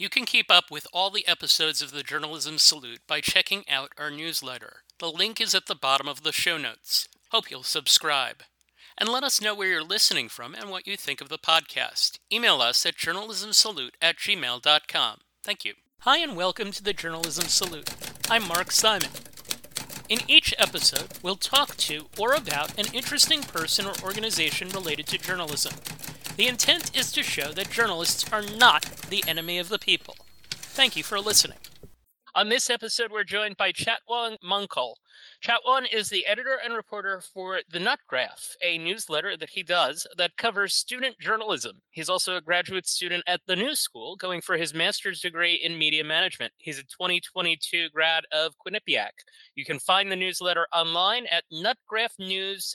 You can keep up with all the episodes of the Journalism Salute by checking out our newsletter. The link is at the bottom of the show notes. Hope you'll subscribe. And let us know where you're listening from and what you think of the podcast. Email us at journalismsalute@gmail.com. Thank you. Hi, and welcome to the Journalism Salute. I'm Mark Simon. In each episode, we'll talk to or about an interesting person or organization related to journalism. The intent is to show that journalists are not the enemy of the people. Thank you for listening. On this episode, we're joined by Chatwon Munkul. Chatwon is the editor and reporter for The Nut Graph, a newsletter that he does that covers student journalism. He's also a graduate student at the New School, going for his master's degree in media management. He's a 2022 grad of Quinnipiac. You can find the newsletter online at Nutgraph News,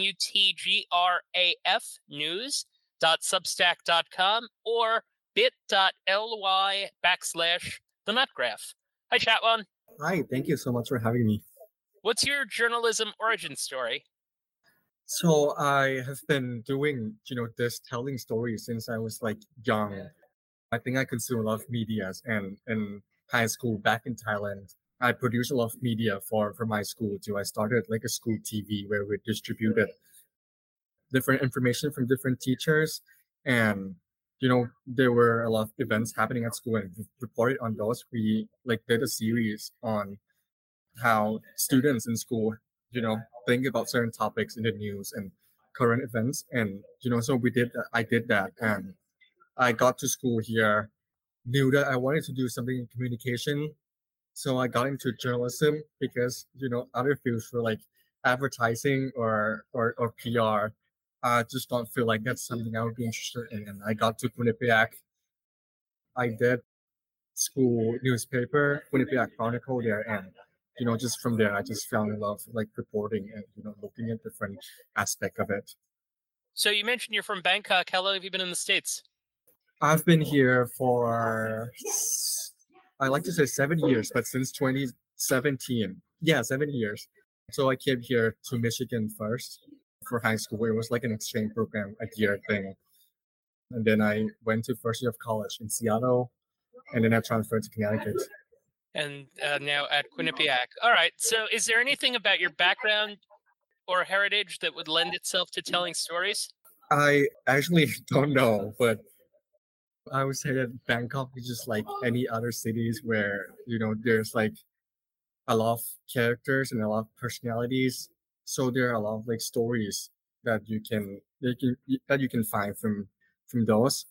NUTGRAF News.substack.com or bit.ly/the Nutgraph. Hi, Chatwon. Hi, thank you so much for having me. What's your journalism origin story? So I have been doing, this telling stories since I was like young. I think I consume a lot of medias and in high school back in Thailand. I produced a lot of media for my school too. I started like a school TV where we distributed different information from different teachers and there were a lot of events happening at school and we reported on those. We like did a series on how students in school, think about certain topics in the news and current events. And, so I did that. And I got to school here, knew that I wanted to do something in communication. So I got into journalism because, other fields were like advertising or PR. I just don't feel like that's something I would be interested in. And I got to Quinnipiac. I did school newspaper, Quinnipiac Chronicle there, and just from there, I just fell in love like reporting and looking at different aspect of it. So you mentioned you're from Bangkok. How long have you been in the States? I've been here for I like to say 7 years, but since 2017, yeah, 7 years. So I came here to Michigan first for high school, where it was like an exchange program, a year thing, and then I went to first year of college in Seattle, and then I transferred to Connecticut. And now at Quinnipiac. All right. So is there anything about your background or heritage that would lend itself to telling stories? I actually don't know, but I would say that Bangkok is just like any other cities where, there's like a lot of characters and a lot of personalities. So there are a lot of like stories that you can find from those.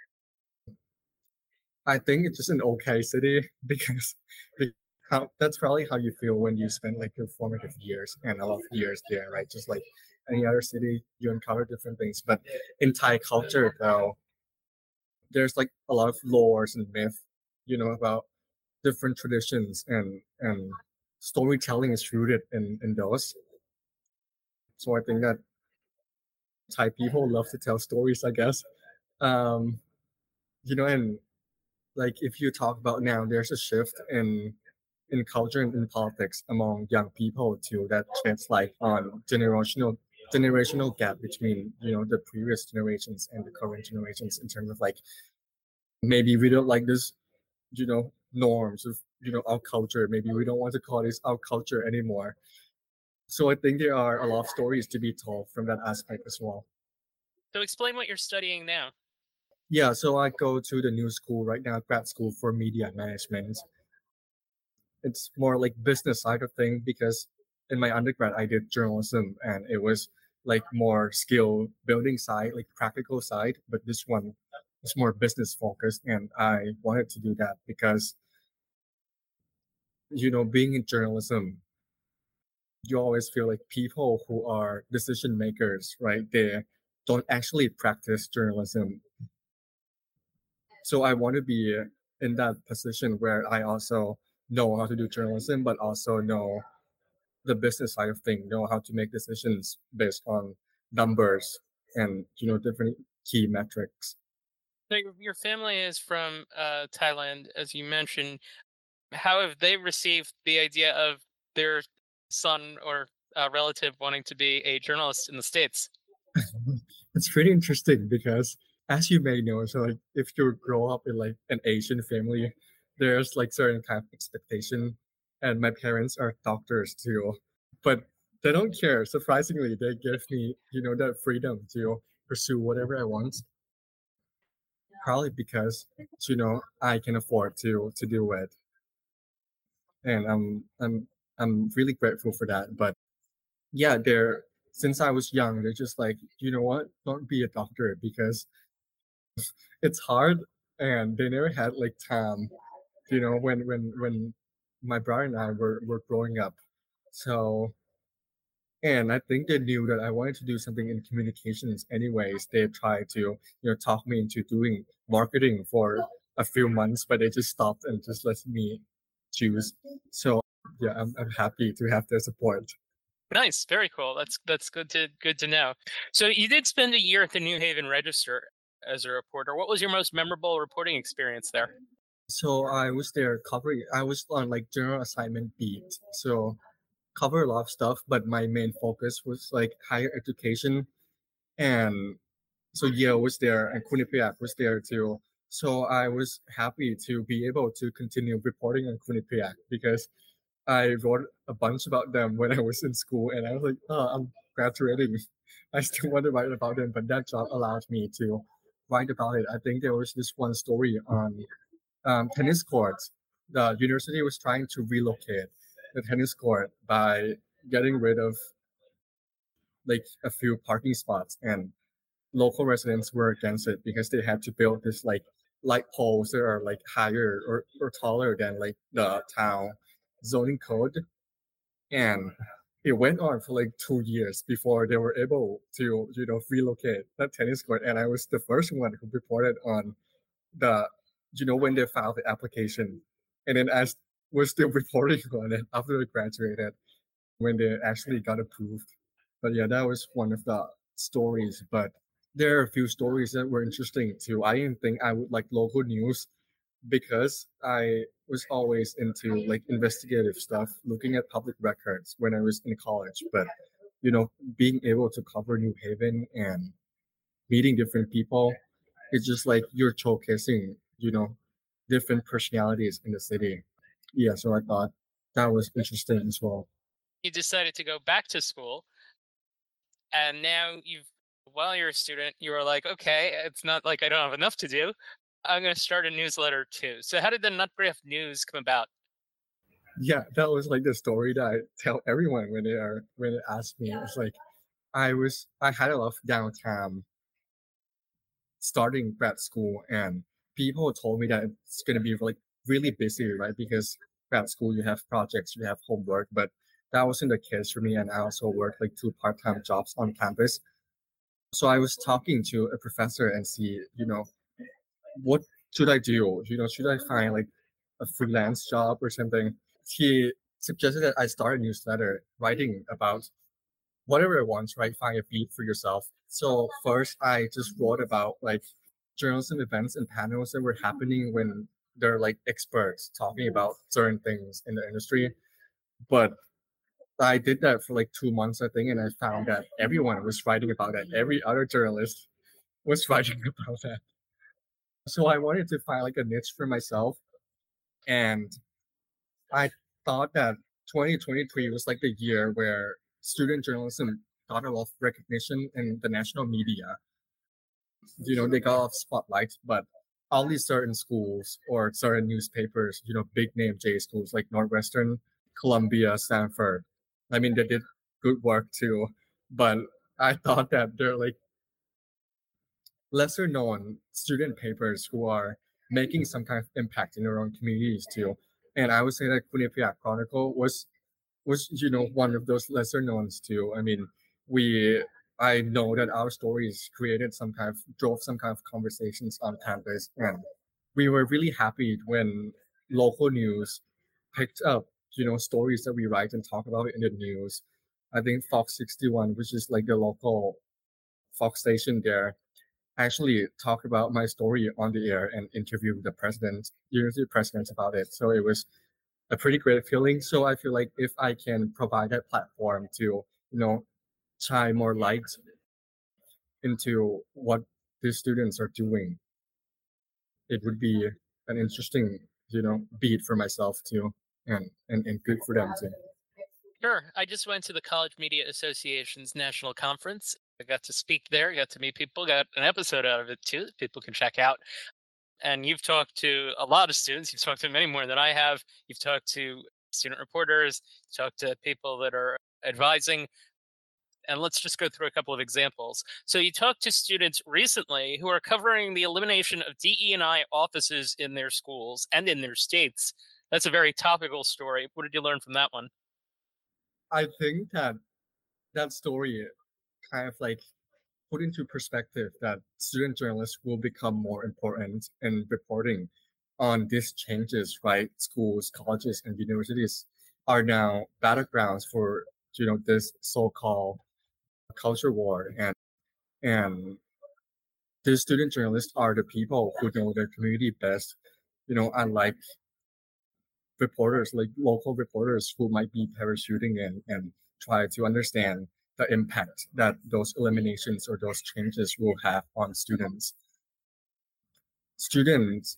I think it's just an okay city because that's probably how you feel when you spend like your formative years and a lot of years there, right? Just like any other city, you encounter different things. But in Thai culture, though, there's like a lot of lores and myth, about different traditions and storytelling is rooted in those. So I think that Thai people love to tell stories, I guess. Um, and like if you talk about now, there's a shift in culture and in politics among young people too that sheds light on generational gap between the previous generations and the current generations in terms of like maybe we don't like this norms of our culture, maybe we don't want to call this our culture anymore. So I think there are a lot of stories to be told from that aspect as well. So explain what you're studying now. Yeah, so I go to the new school right now, grad school for media management. It's more like business side of thing because in my undergrad I did journalism and it was like more skill building side, like practical side, but this one is more business focused and I wanted to do that because being in journalism, you always feel like people who are decision makers, right? They don't actually practice journalism. So I want to be in that position where I also know how to do journalism, but also know the business side of things, know how to make decisions based on numbers and different key metrics. So your family is from Thailand, as you mentioned. How have they received the idea of their son or relative wanting to be a journalist in the States? It's pretty interesting because as you may know, so like if you grow up in like an Asian family, there's like certain kind of expectation. And my parents are doctors too, but they don't care. Surprisingly, they give me, that freedom to pursue whatever I want. Probably because, I can afford to do it, and I'm really grateful for that. But yeah, they're since I was young, they're just like, you know what, don't be a doctor because it's hard, and they never had like time, when my brother and I were growing up. So, and I think they knew that I wanted to do something in communications anyways. They tried to, talk me into doing marketing for a few months, but they just stopped and just let me choose. So yeah, I'm happy to have their support. Nice, very cool. That's good to know. So you did spend a year at the New Haven Register as a reporter. What was your most memorable reporting experience there? So I was there covering, I was on like general assignment beat. So cover a lot of stuff, but my main focus was like higher education. And so Yale was there and Quinnipiac was there too. So I was happy to be able to continue reporting on Quinnipiac because I wrote a bunch about them when I was in school, and I was like, oh, I'm graduating. I still want to write about them, but that job allowed me to write about it. I think there was this one story on tennis courts. The university was trying to relocate the tennis court by getting rid of like a few parking spots, and local residents were against it because they had to build this like light poles that are like higher or taller than like the town zoning code. And it went on for like 2 years before they were able to, relocate that tennis court. And I was the first one who reported on the, when they filed the application. And then as we're still reporting on it after we graduated, when they actually got approved. But yeah, that was one of the stories. But there are a few stories that were interesting too. I didn't think I would like local news because I was always into like investigative stuff, looking at public records when I was in college. But being able to cover New Haven and meeting different people, it's just like you're showcasing, different personalities in the city. Yeah, so I thought that was interesting as well. You decided to go back to school, and now while you're a student, you were like, okay, it's not like I don't have enough to do. I'm going to start a newsletter too. So how did the Nutgraph News come about? Yeah, that was like the story that I tell everyone when they ask me. It's like I had a lot of downtime starting grad school, and people told me that it's gonna be like really busy, right? Because grad school you have projects, you have homework, but that wasn't the case for me. And I also worked like two part-time jobs on campus. So I was talking to a professor and see, what should I do? Should I find like a freelance job or something? He suggested that I start a newsletter writing about whatever I want, right? Find a beat for yourself. So first I just wrote about like journalism events and panels that were happening when they're like experts talking about certain things in the industry. But I did that for like 2 months, I think, and I found that everyone was writing about it. Every other journalist was writing about that. So I wanted to find like a niche for myself, and I thought that 2023 was like the year where student journalism got a lot of recognition in the national media. They got a lot of spotlight, but all these certain schools or certain newspapers, big name J schools like Northwestern, Columbia, Stanford. I mean, they did good work too, but I thought that they're like lesser known student papers who are making some kind of impact in their own communities too. And I would say that Quinnipiac Chronicle was one of those lesser knowns too. I mean, we I know that our stories created some kind of drove some kind of conversations on campus, and we were really happy when local news picked up stories that we write and talk about in the news. I think Fox 61, which is like the local Fox station there, actually talked about my story on the air and interviewed the president, university presidents about it. So it was a pretty great feeling. So I feel like if I can provide that platform to, shine more light into what these students are doing, it would be an interesting, beat for myself too, and good for them too. Sure. I just went to the College Media Association's national conference. I got to speak there, got to meet people, got an episode out of it too that people can check out. And you've talked to a lot of students. You've talked to many more than I have. You've talked to student reporters, talked to people that are advising. And let's just go through a couple of examples. So you talked to students recently who are covering the elimination of DE&I offices in their schools and in their states. That's a very topical story. What did you learn from that one? I think that that story kind of like put into perspective that student journalists will become more important in reporting on these changes, right? Schools, colleges, and universities are now battlegrounds for this so-called culture war, and the student journalists are the people who know their community best. Unlike reporters, like local reporters who might be parachuting in and try to understand the impact that those eliminations or those changes will have on students. Students,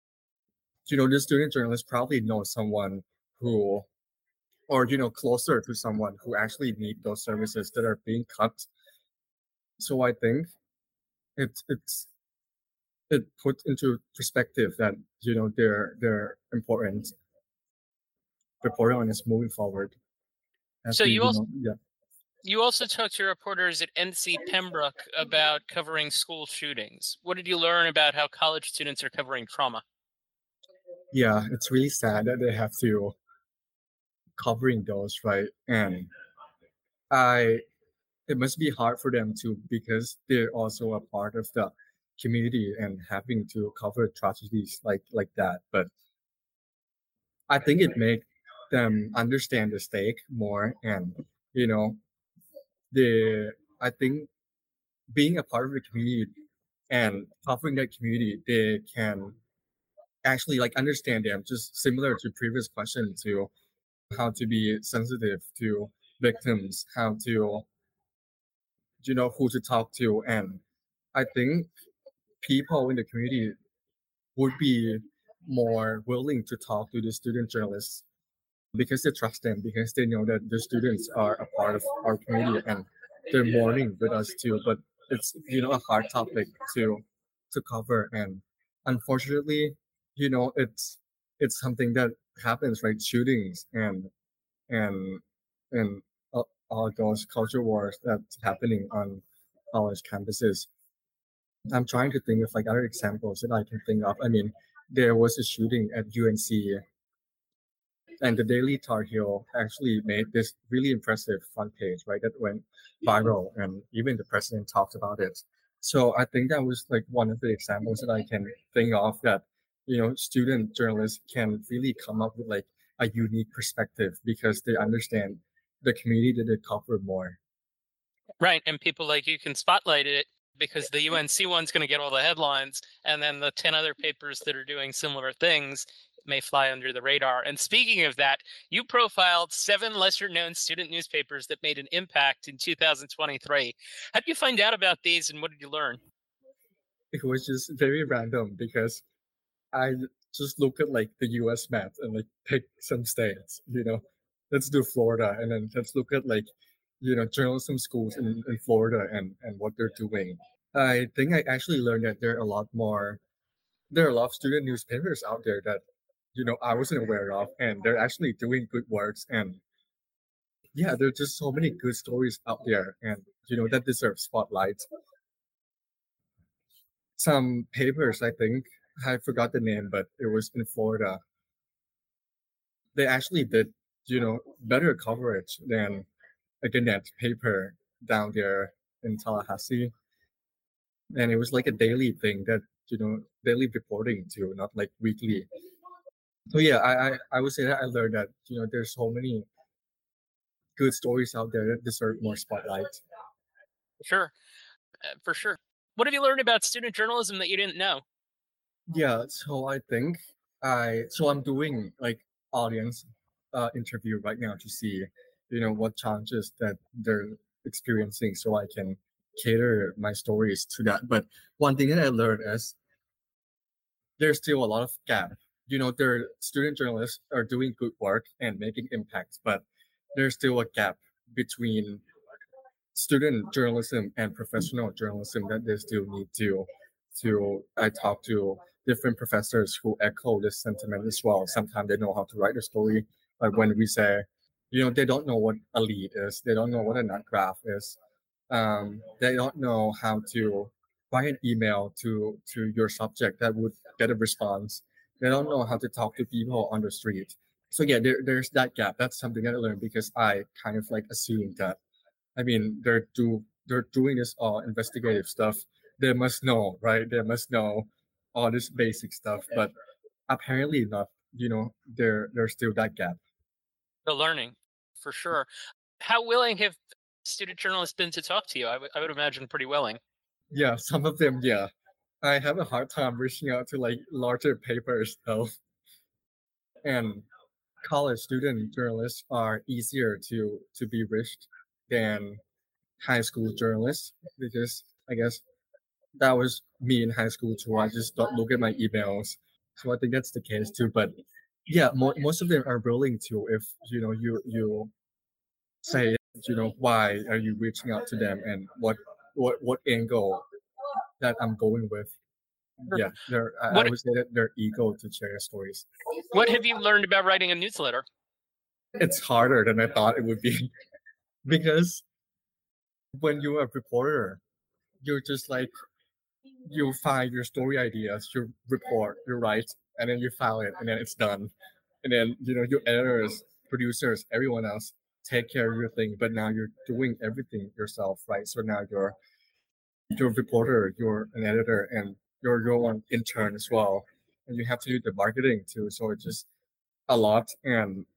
the student journalist probably knows someone who, or closer to someone who actually need those services that are being cut. So I think it's it puts into perspective that they're important. Reporting on is moving forward as So we yeah. you also talked to reporters at NC Pembroke about covering school shootings. What did you learn about how college students are covering trauma? Yeah, it's really sad that they have to covering those, right? And I it must be hard for them too because they're also a part of the community and having to cover tragedies like that. But I think it makes them understand the stake more, and you know the I think being a part of the community and covering that community, they can actually like understand them, just similar to previous question to how to be sensitive to victims, how to who to talk to. And I think people in the community would be more willing to talk to the student journalists because they trust them, because they know that the students are a part of our community and they're mourning with us too. But it's a hard topic to cover, and unfortunately, it's something that happens, right? Shootings and and all those culture wars that's happening on college campuses. I'm trying to think of like other examples that I can think of. I mean, there was a shooting at UNC, and the Daily Tar Heel actually made this really impressive front page, right? That went viral, and even the president talked about it. So I think that was like one of the examples that I can think of that student journalists can really come up with like a unique perspective because they understand the community that they cover more. Right, and people like you can spotlight it because the UNC one's going to get all the headlines, and then the 10 other papers that are doing similar things may fly under the radar. And speaking of that, you profiled 7 lesser known student newspapers that made an impact in 2023. How did you find out about these and what did you learn? It was just very random because I just look at like the US map and like pick some states, let's do Florida, and then let's look at like, journalism schools in Florida and what they're doing. I think I actually learned that there are a lot of student newspapers out there that, I wasn't aware of, and they're actually doing good works. And yeah, there's just so many good stories out there, and, that deserve spotlight. Some papers, I think, I forgot the name, but it was in Florida. They actually did, better coverage than a Gannett paper down there in Tallahassee. And it was like a daily thing that, daily reporting too, not like weekly. So yeah, I would say that I learned that, there's so many good stories out there that deserve more spotlight. Sure, for sure. What have you learned about student journalism that you didn't know? Yeah, so I think I'm doing like audience interview right now to see, what challenges that they're experiencing so I can cater my stories to that. But one thing that I learned is there's still a lot of gap. Their student journalists are doing good work and making impacts, but there's still a gap between student journalism and professional journalism that they still need to I talk to different professors who echo this sentiment as well. Sometimes they know how to write a story, but when we say, they don't know what a lead is, they don't know what a nut graph is, they don't know how to write an email to your subject that would get a response. They don't know how to talk to people on the street. So yeah, there's that gap. That's something that I learned because I kind of like assumed that I mean, they're doing this all investigative stuff. They must know, right? They must know all this basic stuff, but apparently not. There's still that gap. The learning, for sure. How willing have student journalists been to talk to you? I would imagine pretty willing. Yeah, some of them, yeah. I have a hard time reaching out to like larger papers though, and college student journalists are easier to be reached than high school journalists because I guess that was me in high school too. I just don't look at my emails. So I think that's the case too. But yeah, most of them are willing to if you say why are you reaching out to them and what angle that I'm going with. Yeah, I What would say that they're eager to share stories. what have you learned about writing a newsletter? It's harder than I thought it would be because when you're a reporter, you're just like you find your story ideas, you report, you write, and then you file it, and then it's done. And then your editors, producers, everyone else take care of your thing. But now you're doing everything yourself, right? So now you're a reporter, you're an editor, and you're your own intern as well, and you have to do the marketing too. So it's just a lot, and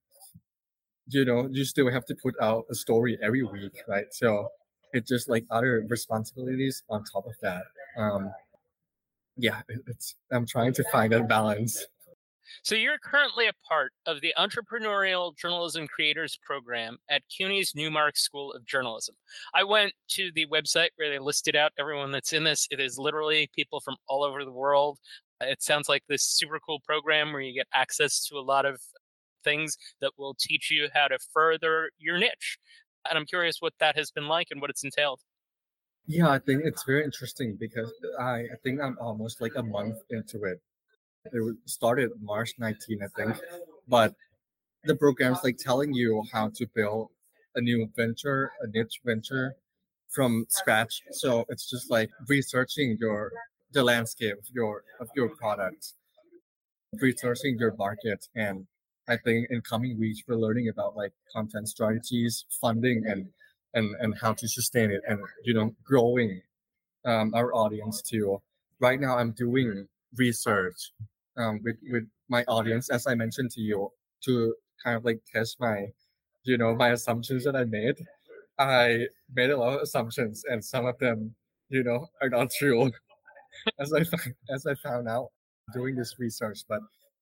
you still have to put out a story every week, right? So it's just like other responsibilities on top of that. Um, yeah, it's I'm trying to find that balance. So you're currently a part of the Entrepreneurial Journalism Creators Program at CUNY's Newmark School of Journalism. I went to the website where they listed out everyone that's in this. It is literally people from all over the world. It sounds like this super cool program where you get access to a lot of things that will teach you how to further your niche. And I'm curious what that has been like and what it's entailed. Yeah, I think it's very interesting because I think I'm almost like a month into it. Started March 19, I think, but the program's like telling you how to build a new venture, a niche venture from scratch. So it's just like researching the landscape of your product, researching your market, and I think in coming weeks we're learning about like content strategies, funding, and how to sustain it, and growing our audience too. Right now, I'm doing research with my audience, as I mentioned to you, to kind of like test my assumptions that I made. I made a lot of assumptions, and some of them, are not true, as I found out doing this research. But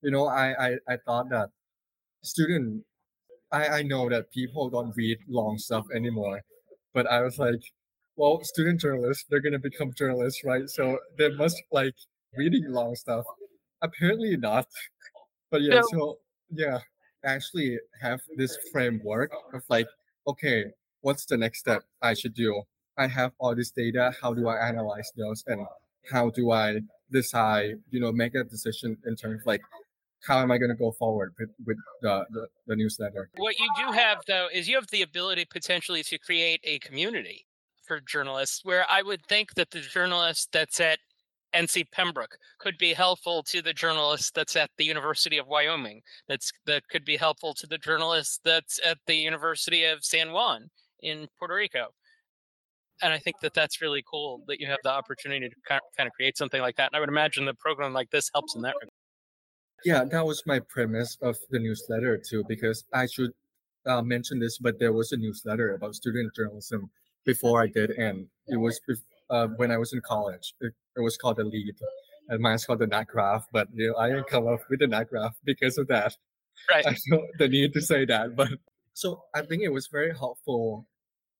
I thought that student I know that people don't read long stuff anymore, but I was like, well, student journalists, they're gonna become journalists, right? So they must like reading long stuff. Apparently not. But yeah, So, so yeah, I actually have this framework of like, okay, what's the next step I should do? I have all this data. How do I analyze those, and how do I decide? Make a decision in terms of like how am I going to go forward with the newsletter? what you do have, though, is you have the ability potentially to create a community for journalists where I would think that the journalist that's at NC Pembroke could be helpful to the journalist that's at the University of Wyoming. That could be helpful to the journalist that's at the University of San Juan in Puerto Rico. And I think that that's really cool that you have the opportunity to kind of create something like that. And I would imagine the program like this helps in that regard. Yeah, that was my premise of the newsletter too, because I should mention this, but there was a newsletter about student journalism before I did, and it was when I was in college. It was called the Lead, and mine's called the Nut Graph. But I didn't come up with the Nut Graph because of that. Right. I felt the need to say that, but so I think it was very helpful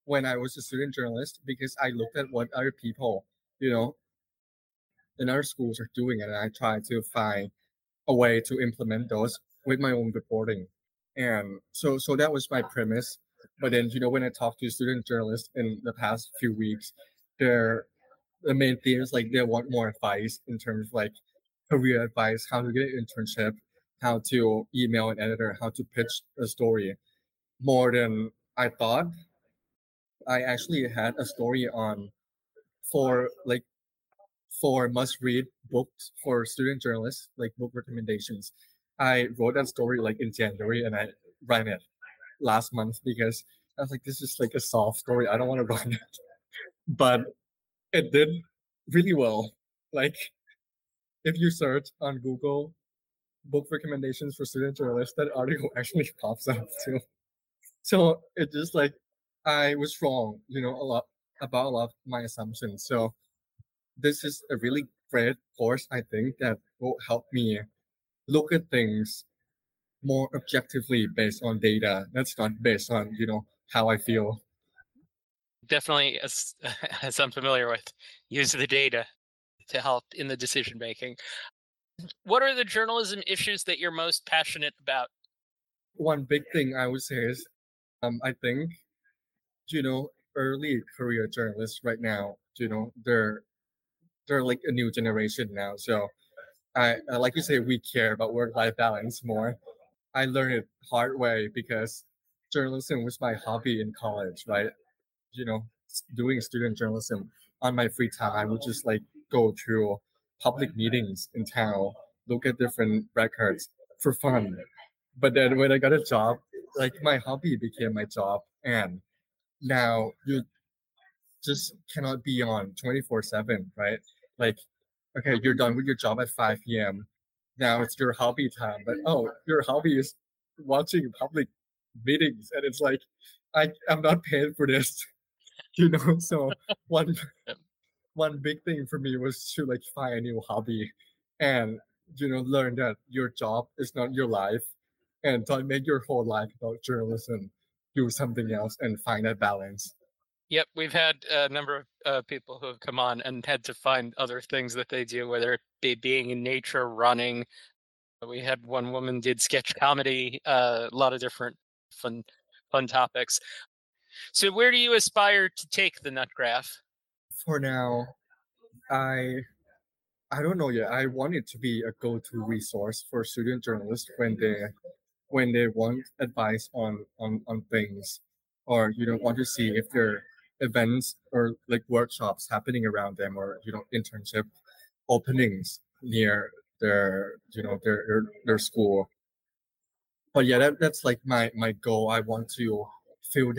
when I was a student journalist because I looked at what other people, you know, in other schools are doing, and I tried to find a way to implement those with my own reporting. And so that was my premise. But then, when I talked to student journalists in the past few weeks, their the main theme is like they want more advice in terms of like career advice, how to get an internship, how to email an editor, how to pitch a story. More than I thought. I actually had a story on for like for must read books for student journalists, like book recommendations. I wrote that story like in January and I ran it last month because I was like, this is like a soft story. I don't want to run it. But it did really well. Like if you search on Google book recommendations for student journalists, that article actually pops up too. So it just like I was wrong, a lot about a lot of my assumptions. So this is a really great course, I think, that will help me look at things more objectively based on data. That's not based on, how I feel. Definitely, as as I'm familiar with, use the data to help in the decision making. What are the journalism issues that you're most passionate about? One big thing I would say is I think, early career journalists right now, they're like a new generation now. So I like you say we care about work life balance more. I learned it hard way because journalism was my hobby in college, right? Doing student journalism on my free time, I would just like go to public meetings in town, look at different records for fun. But then when I got a job, like my hobby became my job, and now you just cannot be on 24/7, right? Like, okay, you're done with your job at 5 p.m. Now it's your hobby time, but oh, your hobby is watching public meetings, and it's like, I'm not paid for this, So one one big thing for me was to like find a new hobby, and learn that your job is not your life, and don't make your whole life about journalism. Do something else and find that balance. Yep, we've had a number of people who have come on and had to find other things that they do, whether it be being in nature, running. We had one woman did sketch comedy, a lot of different fun topics. So, where do you aspire to take the nut graph? For now, I I don't know yet. I want it to be a go-to resource for student journalists when they want advice on things, or want to see if there are events or like workshops happening around them, or internship openings near their school. But yeah, that's like my goal. I want to fill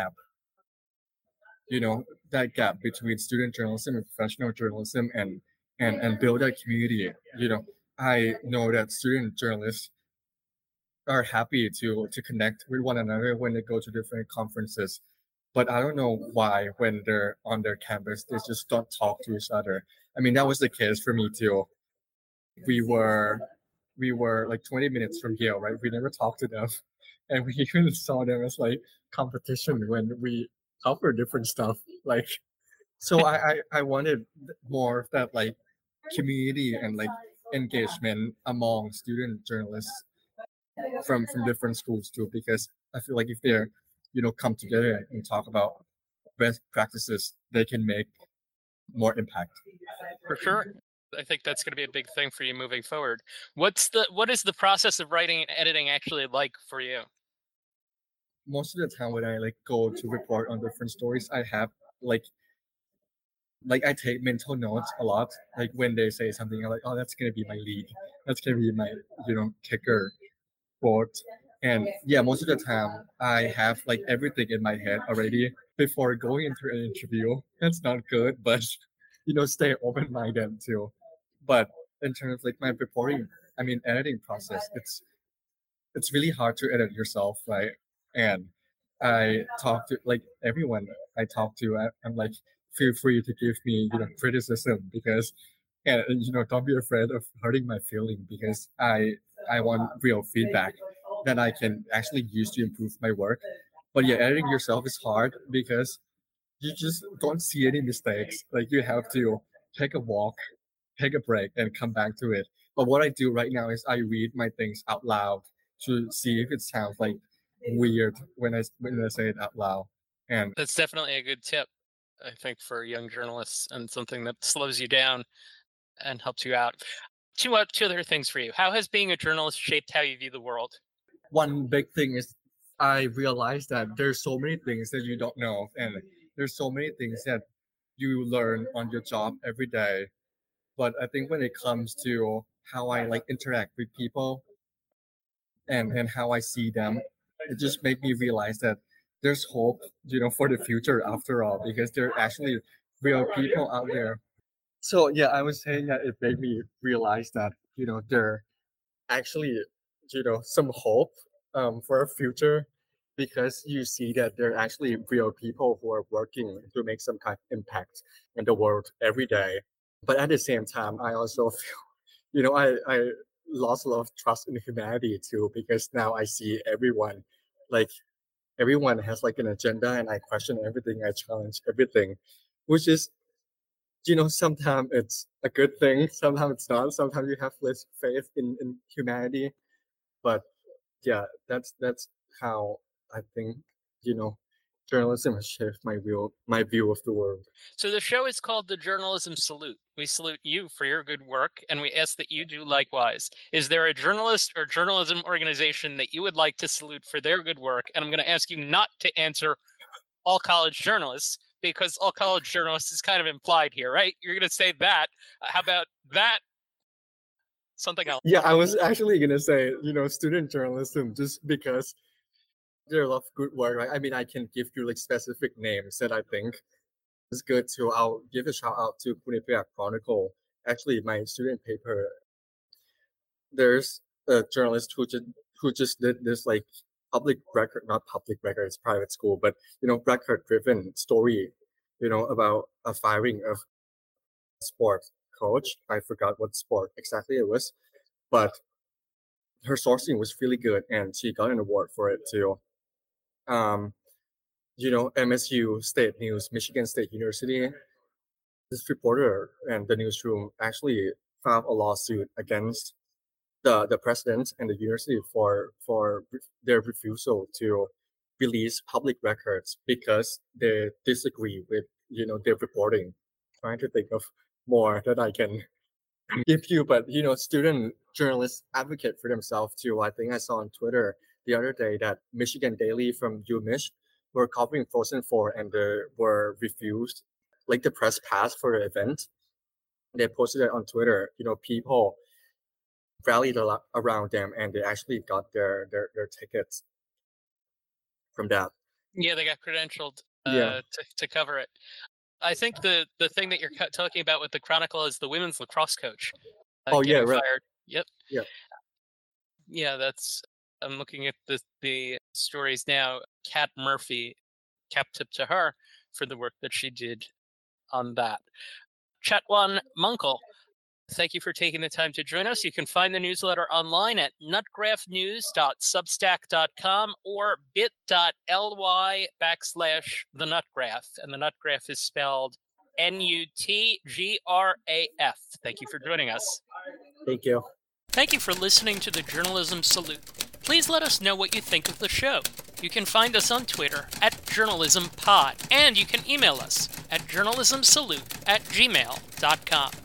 that gap between student journalism and professional journalism, and build that community. I know that student journalists are happy to connect with one another when they go to different conferences, but I don't know why when they're on their campus they just don't talk to each other. I mean, that was the case for me too. We were like 20 minutes from Yale, right? We never talked to them, and we even saw them as like competition when we cover different stuff. Like, so I wanted more of that like community and like engagement among student journalists from different schools too, because I feel like if they're come together and talk about best practices, they can make more impact. For sure. I think that's going to be a big thing for you moving forward. What is the process of writing and editing actually like for you? Most of the time when I like go to report on different stories, I have like I take mental notes a lot. Like when they say something, I'm like, oh, that's gonna be my lead. That's gonna be my kicker quote. And yeah, most of the time I have like everything in my head already before going into an interview. That's not good, but stay open minded too. But in terms of like my reporting, I mean editing process, it's really hard to edit yourself, right? And I talk to like everyone I talk to. I'm like, feel free to give me criticism, because and don't be afraid of hurting my feeling, because I want real feedback that I can actually use to improve my work. But yeah, editing yourself is hard because you just don't see any mistakes. Like you have to take a walk, take a break, and come back to it. But what I do right now is I read my things out loud to see if it sounds like weird when I say it out loud. And That's definitely a good tip, I think, for young journalists, and something that slows you down and helps you out. Two other things for you. How has being a journalist shaped how you view the world? one big thing is I realized that there's so many things that you don't know, and there's so many things that you learn on your job every day. But I think when it comes to how I like interact with people and how I see them, it just made me realize that there's hope, for the future after all, because there are actually real people out there. So yeah, I was saying that it made me realize that, there actually, some hope for a future, because you see that there are actually real people who are working to make some kind of impact in the world every day. But at the same time, I also feel, I lost a lot of trust in humanity too, because now I see like everyone has like an agenda, and I question everything, I challenge everything, which is, sometimes it's a good thing, sometimes it's not. Sometimes you have less faith in humanity. But yeah, that's how I think, you know, journalism has shaped my view of the world. So the show is called The Journalism Salute. We salute you for your good work, and we ask that you do likewise. Is there a journalist or journalism organization that you would like to salute for their good work? And I'm going to ask you not to answer all college journalists, because all college journalists is kind of implied here, right? You're going to say that. How about that? Something else. Yeah, I was actually gonna say, student journalism, just because there are a lot of good work, right? I mean, I can give you like specific names that I think is good too. I'll give a shout out to Quinnipiac Chronicle. Actually, my student paper, there's a journalist who just did this like not public record, it's private school, but record driven story, about a firing of sport coach. I forgot what sport exactly it was, but her sourcing was really good, and she got an award for it too. Um, MSU State News, Michigan State University, this reporter and the newsroom actually filed a lawsuit against the president and the university for their refusal to release public records because they disagree with their reporting. Trying to think of more that I can give you, but student journalists advocate for themselves too. I think I saw on Twitter the other day that Michigan Daily from UMich were covering Frozen 4, and they were refused like the press pass for the event. They posted it on Twitter. People rallied around them, and they actually got their tickets from that. Yeah, they got credentialed Yeah. to cover it. I think the thing that you're talking about with the Chronicle is the women's lacrosse coach. Oh yeah, getting right. fired. Yep. Yeah. Yeah, that's. I'm looking at the stories now. Kat Murphy, cap tip to her for the work that she did on that. Chatwan Munkle, thank you for taking the time to join us. You can find the newsletter online at nutgraphnews.substack.com or bit.ly/the nutgraph. And the nutgraph is spelled NUTGRAF. Thank you for joining us. Thank you. Thank you for listening to the Journalism Salute. Please let us know what you think of the show. You can find us on Twitter at JournalismPod, and you can email us at journalismsalute@gmail.com.